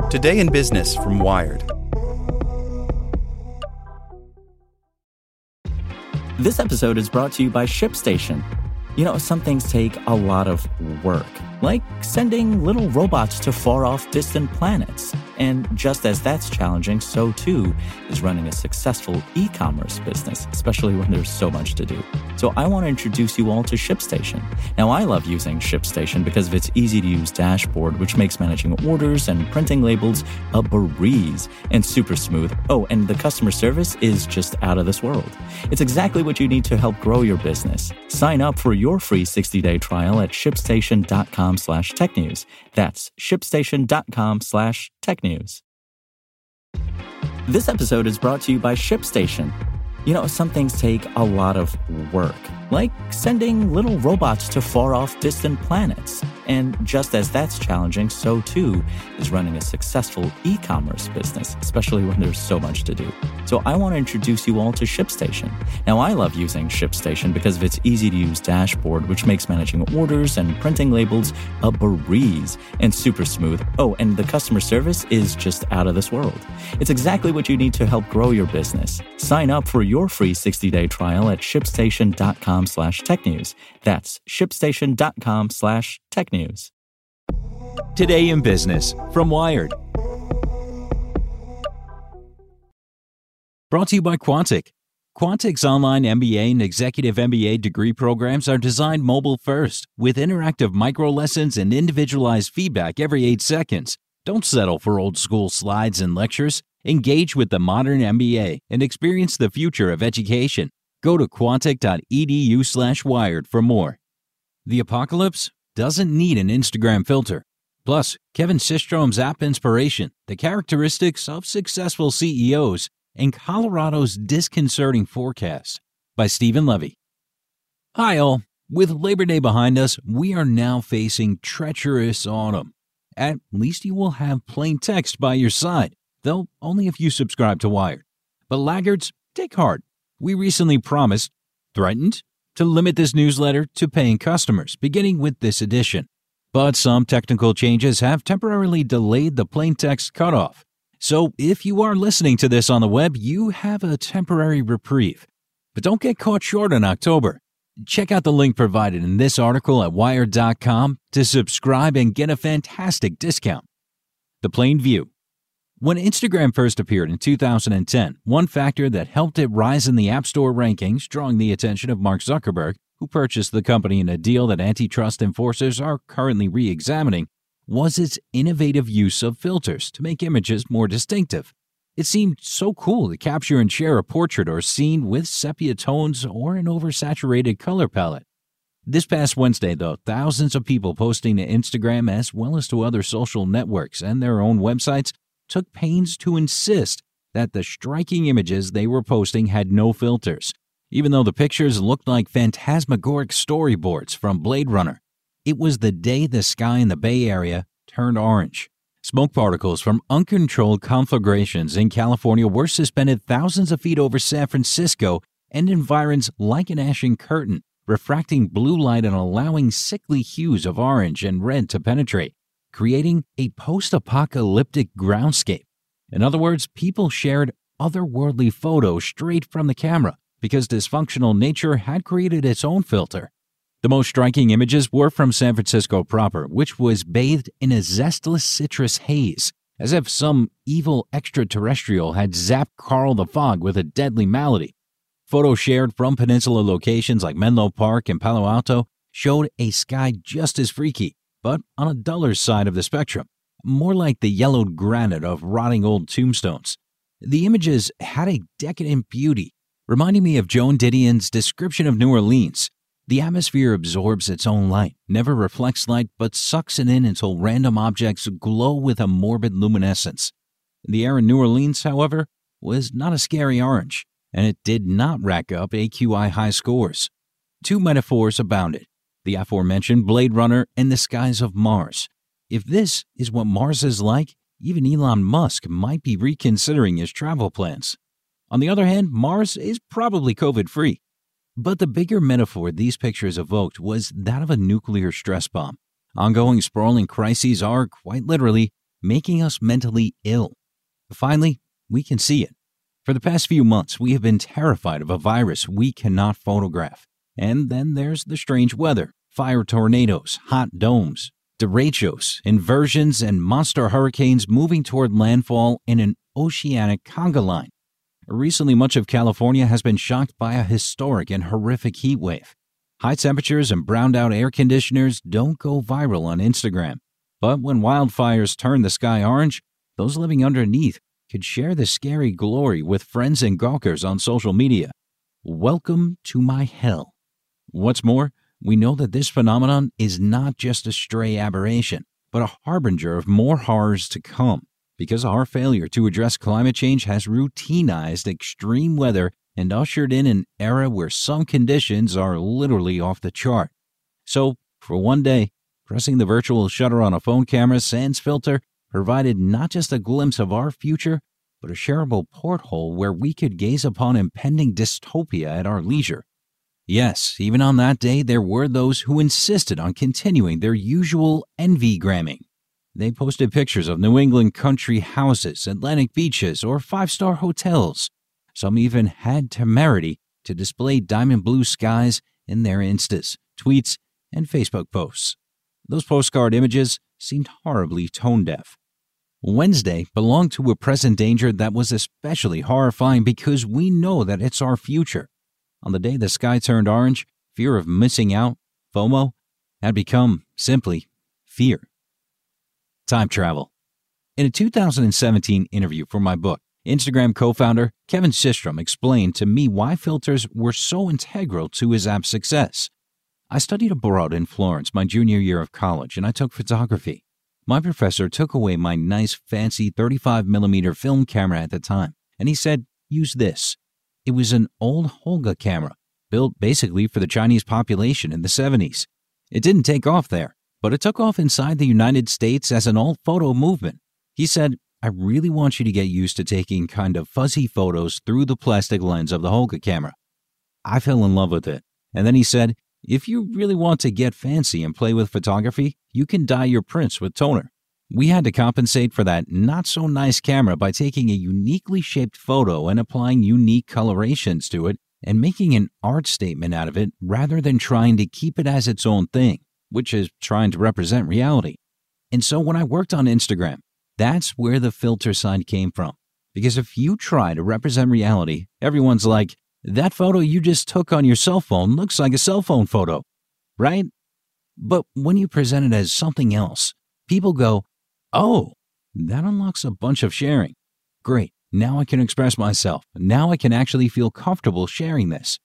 Today in Business from Wired. This episode is brought to you by ShipStation. You know, some things take a lot of work, like sending little robots to far-off distant planets. And just as that's challenging, so too is running a successful e-commerce business, especially when there's so much to do. So I want to introduce you all to ShipStation. Now, I love using ShipStation because of its easy-to-use dashboard, which makes managing orders and printing labels a breeze and super smooth. Oh, and the customer service is just out of this world. It's exactly what you need to help grow your business. Sign up for your free 60-day trial at shipstation.com/technews. That's shipstation.com/technews. This episode is brought to you by ShipStation. You know, some things take a lot of work, like sending little robots to far-off distant planets. And just as that's challenging, so too is running a successful e-commerce business, especially when there's so much to do. So I want to introduce you all to ShipStation. Now, I love using ShipStation because of its easy-to-use dashboard, which makes managing orders and printing labels a breeze and super smooth. Oh, and the customer service is just out of this world. It's exactly what you need to help grow your business. Sign up for your free 60-day trial at shipstation.com/technews. That's shipstation.com/technews. Today in Business from Wired. Brought to you by Quantic. Quantic's online MBA and Executive MBA degree programs are designed mobile first, with interactive micro lessons and individualized feedback every 8 seconds. Don't settle for old school slides and lectures. Engage with the modern MBA and experience the future of education. Go to quantic.edu/wired for more. The apocalypse doesn't need an Instagram filter. Plus, Kevin Systrom's app inspiration, the characteristics of successful CEOs, and Colorado's disconcerting forecast by Stephen Levy. Hi all. With Labor Day behind us, we are now facing treacherous autumn. At least you will have plain text by your side, though only if you subscribe to Wired. But laggards, take heart. We recently threatened, to limit this newsletter to paying customers, beginning with this edition. But some technical changes have temporarily delayed the plain text cutoff. So if you are listening to this on the web, you have a temporary reprieve. But don't get caught short in October. Check out the link provided in this article at wired.com to subscribe and get a fantastic discount. The plain view. When Instagram first appeared in 2010, one factor that helped it rise in the App Store rankings, drawing the attention of Mark Zuckerberg, who purchased the company in a deal that antitrust enforcers are currently re-examining, was its innovative use of filters to make images more distinctive. It seemed so cool to capture and share a portrait or scene with sepia tones or an oversaturated color palette. This past Wednesday, though, thousands of people posting to Instagram as well as to other social networks and their own websites took pains to insist that the striking images they were posting had no filters, even though the pictures looked like phantasmagoric storyboards from Blade Runner. It was the day the sky in the Bay Area turned orange. Smoke particles from uncontrolled conflagrations in California were suspended thousands of feet over San Francisco and environs like an ashen curtain, refracting blue light and allowing sickly hues of orange and red to penetrate, creating a post-apocalyptic groundscape. In other words, people shared otherworldly photos straight from the camera because dysfunctional nature had created its own filter. The most striking images were from San Francisco proper, which was bathed in a zestless citrus haze, as if some evil extraterrestrial had zapped Carl the Fog with a deadly malady. Photos shared from peninsula locations like Menlo Park and Palo Alto showed a sky just as freaky, but on a duller side of the spectrum, more like the yellowed granite of rotting old tombstones. The images had a decadent beauty, reminding me of Joan Didion's description of New Orleans. The atmosphere absorbs its own light, never reflects light, but sucks it in until random objects glow with a morbid luminescence. The air in New Orleans, however, was not a scary orange, and it did not rack up AQI high scores. Two metaphors abounded: the aforementioned Blade Runner and the skies of Mars. If this is what Mars is like, even Elon Musk might be reconsidering his travel plans. On the other hand, Mars is probably COVID-free. But the bigger metaphor these pictures evoked was that of a nuclear stress bomb. Ongoing sprawling crises are, quite literally, making us mentally ill. Finally, we can see it. For the past few months, we have been terrified of a virus we cannot photograph. And then there's the strange weather, fire tornadoes, hot domes, derechos, inversions, and monster hurricanes moving toward landfall in an oceanic conga line. Recently, much of California has been shocked by a historic and horrific heat wave. High temperatures and browned-out air conditioners don't go viral on Instagram. But when wildfires turn the sky orange, those living underneath could share the scary glory with friends and gawkers on social media. Welcome to my hell. What's more, we know that this phenomenon is not just a stray aberration, but a harbinger of more horrors to come, because our failure to address climate change has routinized extreme weather and ushered in an era where some conditions are literally off the chart. So, for one day, pressing the virtual shutter on a phone camera sans filter provided not just a glimpse of our future, but a shareable porthole where we could gaze upon impending dystopia at our leisure. Yes, even on that day, there were those who insisted on continuing their usual envy-gramming. They posted pictures of New England country houses, Atlantic beaches, or five-star hotels. Some even had temerity to display diamond blue skies in their Instas, tweets, and Facebook posts. Those postcard images seemed horribly tone-deaf. Wednesday belonged to a present danger that was especially horrifying because we know that it's our future. On the day the sky turned orange, fear of missing out, FOMO, had become simply fear. Time travel. In a 2017 interview for my book, Instagram co-founder Kevin Systrom explained to me why filters were so integral to his app's success. I studied abroad in Florence my junior year of college, and I took photography. My professor took away my nice, fancy 35mm film camera at the time, and he said, use this. It was an old Holga camera, built basically for the Chinese population in the 70s. It didn't take off there, but it took off inside the United States as an alt-photo movement. He said, I really want you to get used to taking kind of fuzzy photos through the plastic lens of the Holga camera. I fell in love with it. And then he said, if you really want to get fancy and play with photography, you can dye your prints with toner. We had to compensate for that not-so-nice camera by taking a uniquely shaped photo and applying unique colorations to it and making an art statement out of it rather than trying to keep it as its own thing, which is trying to represent reality. And so when I worked on Instagram, that's where the filter side came from. Because if you try to represent reality, everyone's like, that photo you just took on your cell phone looks like a cell phone photo, right? But when you present it as something else, people go, oh, that unlocks a bunch of sharing. Great, now I can express myself. Now I can actually feel comfortable sharing this.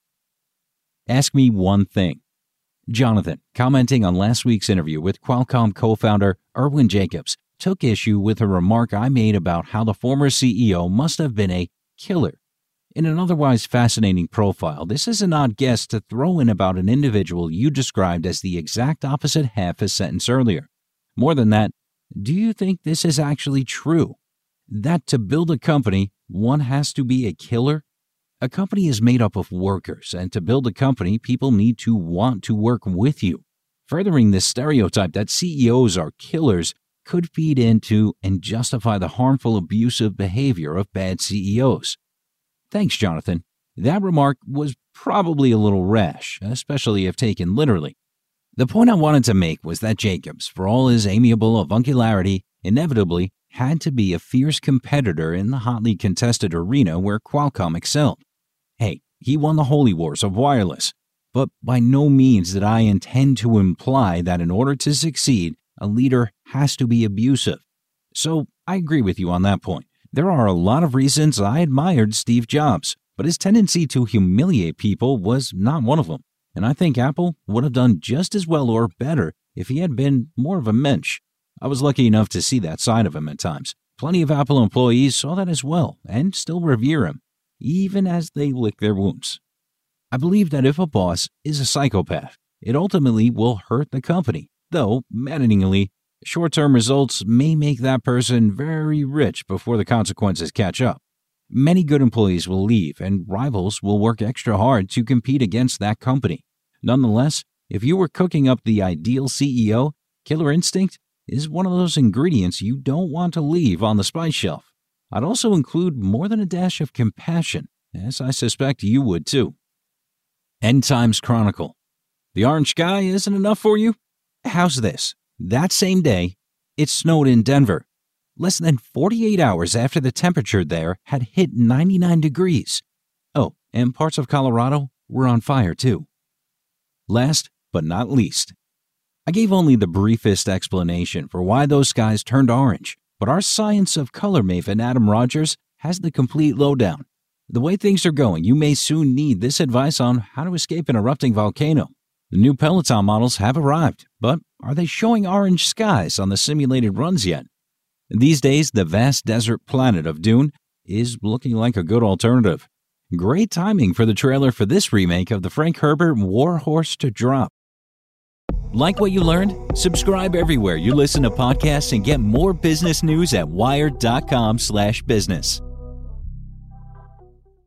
Ask me one thing. Jonathan, commenting on last week's interview with Qualcomm co-founder Irwin Jacobs, took issue with a remark I made about how the former CEO must have been a killer. In an otherwise fascinating profile, this is an odd guess to throw in about an individual you described as the exact opposite half a sentence earlier. More than that, do you think this is actually true? That to build a company, one has to be a killer? A company is made up of workers, and to build a company, people need to want to work with you. Furthering this stereotype that CEOs are killers could feed into and justify the harmful, abusive behavior of bad CEOs. Thanks, Jonathan. That remark was probably a little rash, especially if taken literally. The point I wanted to make was that Jacobs, for all his amiable avuncularity, inevitably had to be a fierce competitor in the hotly contested arena where Qualcomm excelled. Hey, he won the holy wars of wireless, but by no means did I intend to imply that in order to succeed, a leader has to be abusive. So I agree with you on that point. There are a lot of reasons I admired Steve Jobs, but his tendency to humiliate people was not one of them. And I think Apple would have done just as well or better if he had been more of a mensch. I was lucky enough to see that side of him at times. Plenty of Apple employees saw that as well and still revere him, even as they lick their wounds. I believe that if a boss is a psychopath, it ultimately will hurt the company, though, maddeningly, short-term results may make that person very rich before the consequences catch up. Many good employees will leave, and rivals will work extra hard to compete against that company. Nonetheless, if you were cooking up the ideal CEO, killer instinct is one of those ingredients you don't want to leave on the spice shelf. I'd also include more than a dash of compassion, as I suspect you would too. End Times Chronicle. The orange sky isn't enough for you? How's this? That same day, it snowed in Denver. Less than 48 hours after the temperature there had hit 99 degrees. Oh, and parts of Colorado were on fire too. Last but not least, I gave only the briefest explanation for why those skies turned orange, but our Science of Color maven Adam Rogers has the complete lowdown. The way things are going, you may soon need this advice on how to escape an erupting volcano. The new Peloton models have arrived, but are they showing orange skies on the simulated runs yet? These days, the vast desert planet of Dune is looking like a good alternative. Great timing for the trailer for this remake of the Frank Herbert War Horse to drop. Like what you learned? Subscribe everywhere you listen to podcasts and get more business news at wired.com/business.